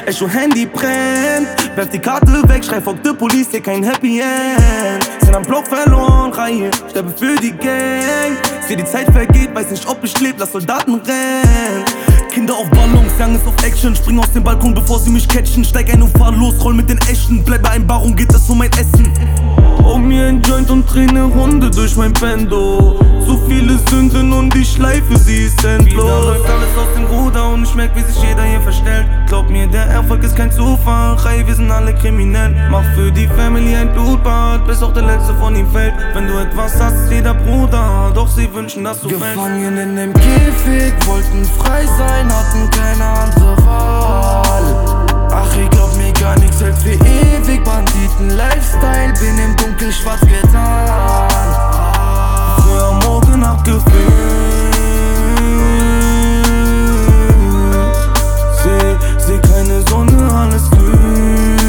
Echo Handy brennt, werf die Karte weg, schrei fuck the police, hier kein Happy End. Sind am Block verloren, Reihe, sterbe für die Gang. Seh die Zeit vergeht, weiß nicht ob ich leb, lass Soldaten rennen. Kinder auf Ballons, Young ist auf Action. Spring aus dem Balkon, bevor sie mich catchen. Steig ein und fahr los, roll mit den Echten. Bleib bei einem Baron, geht es um mein Essen. Bau mir ein Joint und dreh ne Runde durch mein Bendo. So viele Sünden und die Schleife, sie ist endlos. Wieder läuft alles aus dem Ruder und ich merk, wie sich jeder hier verstellt. Glaub mir, der Erfolg ist kein Zufall. Hey, wir sind alle kriminell. Mach für die Family ein Blutbad, bis auch der letzte von ihm fällt. Wenn du etwas hast, ist jeder Bruder. Doch sie wünschen, dass du fällst. Gefangen in dem Käfig, wollten frei sein, hatten keine andere Wahl. Ach, ich glaub mir gar nichts hält für ewig. Banditen-Lifestyle, bin im Dunkel schwarz getan. Früher am Morgen abgefüllt. Seh keine Sonne, alles grün.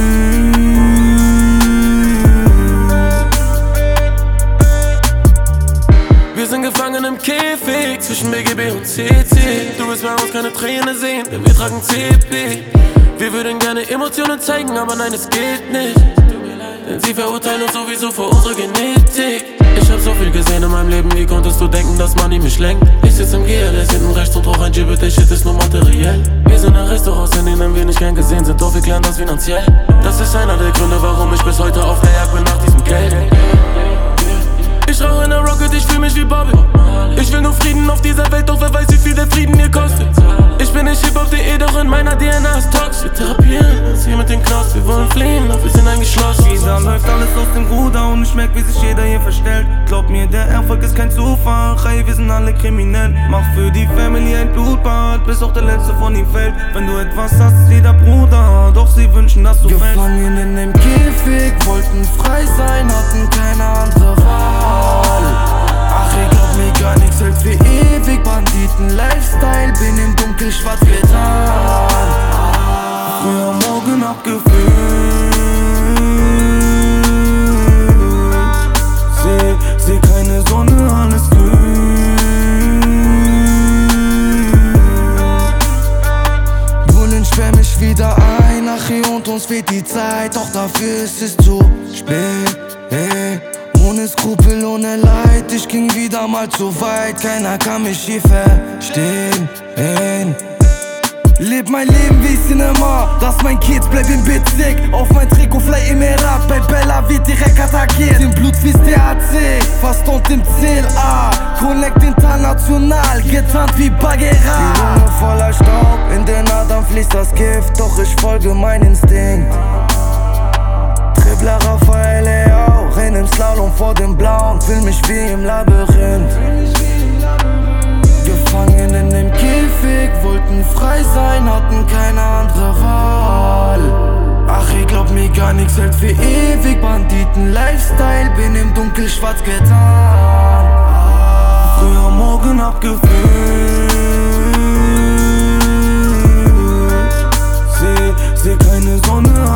Wir sind gefangen im Käfig zwischen BGB und CC. Du willst bei uns keine Träne sehen, denn wir tragen CP. Wir würden gerne Emotionen zeigen, aber nein, es geht nicht. Denn sie verurteilen uns sowieso vor unserer Genetik. Ich hab so viel gesehen in meinem Leben, wie konntest du denken, dass Money mich lenkt? Ich sitz im GLS hinten rechts und rauch ein Gibbet, der Shit ist nur materiell. Wir sind in Restaurants, in denen wir nicht gern gesehen sind, doch wir klären das finanziell. Das ist einer der Gründe, warum ich bis heute auf der Jagd bin nach diesem Geld. Ich rauche in der Rocket, ich fühl mich wie Bobby. Ich will nur Frieden auf dieser Welt, doch wer weiß, wie viel der Frieden hier kostet. Ich bin nicht Hip-Hop.de, doch in meiner DNA ist Tox. Wir therapieren uns hier mit den Knoss, wir wollen fliehen, doch wir sind eingeschlossen. Wieder läuft alles aus dem Ruder und ich merk, wie sich jeder hier verstellt. Glaub mir, der Erfolg ist kein Zufall. Hey, wir sind alle kriminell. Mach für die Family ein Blutbad, bis auch der letzte von ihm fällt. Wenn du etwas hast, ist jeder Bruder. Doch sie wünschen, dass du fällst. Gefangen in dem Käfig, wollten frei sein, hatten keine andere Wahl. Ach, ich glaub mir gar nichts hält für ewig. Banditen-Lifestyle, bin im Dunkel schwarz getan. Früher am Morgen abgefüllt. Seh keine Sonne, alles grün. Bullen sperr mich wieder ein, ach, und uns fehlt die Zeit. Doch dafür ist es zu spät, hey. Ohne Skrupel, ohne Leid, ich ging wieder mal zu weit. Keiner kann mich hier verstehen. Leb mein Leben wie Cinema, das mein Kids, bleib im Bezirk. Auf mein Trikot fly Emirat, bei Bella wird direkt attackiert. Im Blut wie's THC, fast und im CLA. Connect international, getarnt wie Bagheera. Die Lunge voller Staub, in den Adern fließt das Gift. Doch ich folge mein Instinkt. Dribbler Raphael Leao, renn im Slalom vor dem Blauen. Fühl mich wie im Labyrinth. Gefangen in dem Käfig, wollten frei sein, hatten keine andere Wahl. Ach, ich glaub mir gar nichts hält für ewig. Banditen-Lifestyle, bin im Dunkel schwarz getan. Früher am Morgen abgefüllt. Seh keine Sonne,